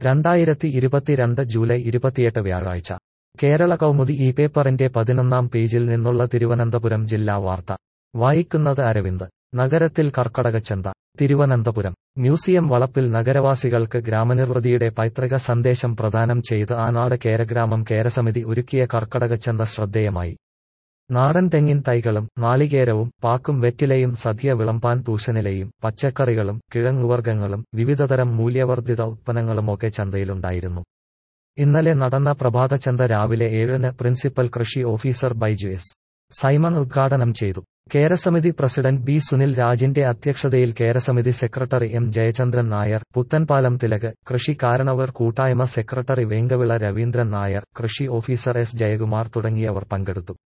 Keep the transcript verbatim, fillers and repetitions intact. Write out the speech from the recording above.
രണ്ടായിരത്തി ഇരുപത്തിരണ്ട് ജൂലൈ ഇരുപത്തിയെട്ട് വ്യാഴാഴ്ച കേരള കൗമുദി ഈ പേപ്പറിന്റെ പതിനൊന്നാം പേജിൽ നിന്നുള്ള തിരുവനന്തപുരം ജില്ലാ വാർത്ത വായിക്കുന്നത് അരവിന്ദ്. നഗരത്തിൽ കർക്കടകച്ചന്ത. തിരുവനന്തപുരം മ്യൂസിയം വളപ്പിൽ നഗരവാസികൾക്ക് ഗ്രാമനിർവൃതിയുടെ പൈതൃക സന്ദേശം പ്രദാനം ചെയ്ത് ആനാട് കേരഗ്രാമം കേരസമിതി ഒരുക്കിയ കർക്കടകച്ചന്ത ശ്രദ്ധേയമായി. നാടൻ തെങ്ങിൻ തൈകളും നാളികേരവും പാക്കും വെറ്റിലയും സദ്യ വിളമ്പാൻ തൂശനിലയും പച്ചക്കറികളും കിഴങ്ങുവർഗ്ഗങ്ങളും വിവിധതരം മൂല്യവർദ്ധിത ഉത്പന്നങ്ങളുമൊക്കെ ചന്തയിലുണ്ടായിരുന്നു. ഇന്നലെ നടന്ന പ്രഭാതചന്ത രാവിലെ ഏഴിന് പ്രിൻസിപ്പൽ കൃഷി ഓഫീസർ ബൈജു എസ് സൈമൺ ഉദ്ഘാടനം ചെയ്തു. കേരസമിതി പ്രസിഡന്റ് ബി സുനിൽ രാജിന്റെ അധ്യക്ഷതയിൽ കേരസമിതി സെക്രട്ടറി എം ജയചന്ദ്രൻ നായർ, പുത്തൻപാലം തിലക്, കൃഷി കാരണവർ കൂട്ടായ്മ സെക്രട്ടറി വേങ്കവിള രവീന്ദ്രൻ നായർ, കൃഷി ഓഫീസർ എസ് ജയകുമാർ തുടങ്ങിയവർ പങ്കെടുത്തു.